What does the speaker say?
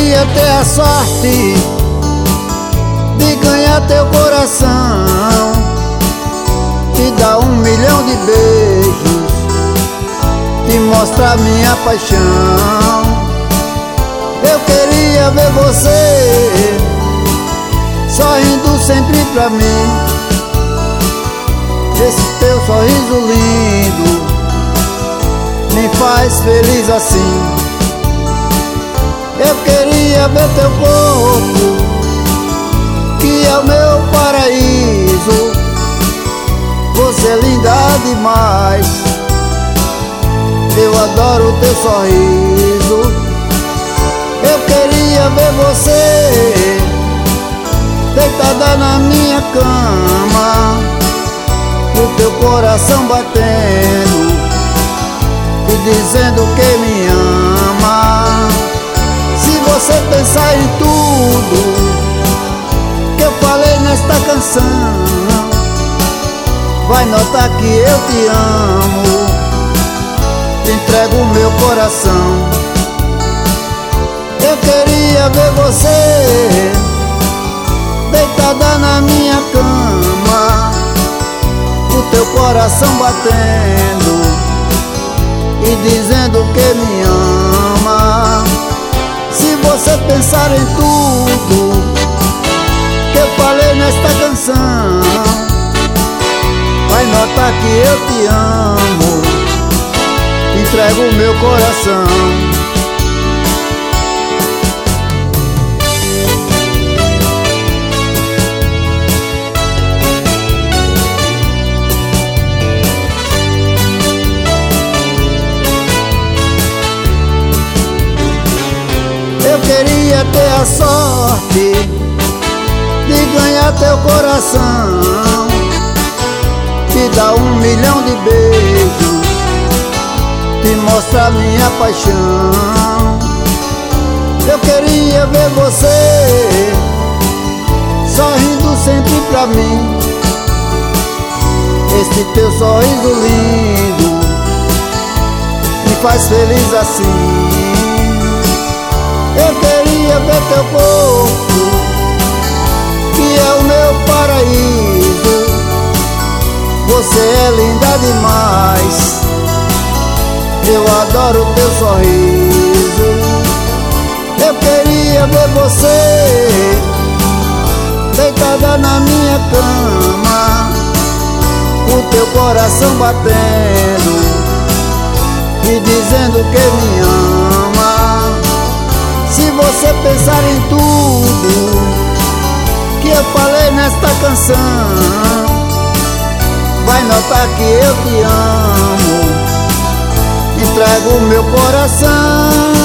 queria ter a sorte de ganhar teu coração, te dar 1 milhão de beijos, te mostrar minha paixão. Eu queria ver você sorrindo sempre pra mim, esse teu sorriso lindo me faz feliz assim. Eu queria ver teu corpo, que é o meu paraíso. Você é linda demais, eu adoro o teu sorriso. Eu queria ver você deitada na minha cama, o teu coração batendo e dizendo que me ama. Se você pensar em tudo que eu falei nesta canção, vai notar que eu te amo, te entrego o meu coração. Eu queria ver você deitada na minha cama, o teu coração batendo e dizendo que me ama. Se você pensar em tudo que eu falei nesta canção, vai notar que eu te amo, entrego o meu coração. Eu queria ter a sorte de ganhar teu coração, te dar 1 milhão de beijos, te mostrar minha paixão. Eu queria ver você sorrindo sempre pra mim, esse teu sorriso lindo me faz feliz assim. Eu queria ver teu corpo, que é o meu paraíso. Você é linda demais, eu adoro o teu sorriso. Eu queria ver você deitada na minha cama, o teu coração batendo e dizendo que me ama. Se você pensar em tudo que eu falei nesta canção, vai notar que eu te amo, entrego o meu coração.